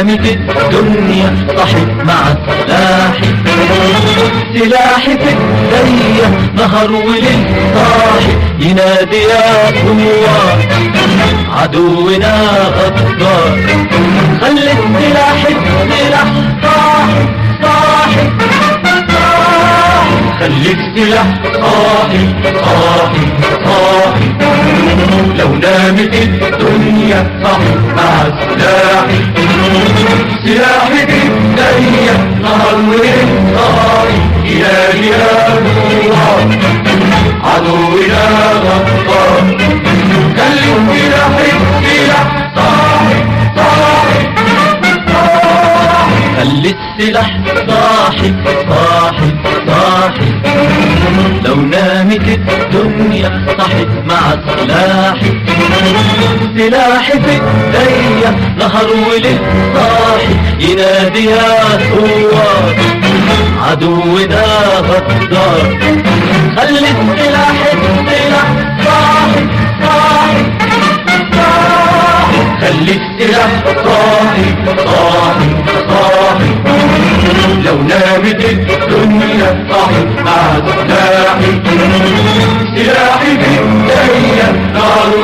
نامت الدنيا صحت مع سلاحي، سلاحي في ايديا نهار وليل صاحي، ينادي يا ثوار عدونا غدار. خلي السلاح السلاح صاحي صاحي صاحي، خلي السلاح صاحي صاحي صاحي. لو نامت الدنيا صحت مع سلاحي، سلاحي في ايديا نهار وليل صاحي، ينادي يا ثوار عدونا غدار. خلي السلاح السلاح صاحي صاحي صاحي، خلي السلاح صاحي صاحي صاحي. لو نامت الدنيا صحت مع سلاحي، سلاحي في ايديا نهار وليل صاحي، ينادي يا ثوار عدونا غدار. خلي السلاح السلاح صاحي صاحي صاحي، خلي السلاح صاحي صاحي صاحي. لو نامت الدنيا صحت مع سلاحي، سلاحي في ايديا نار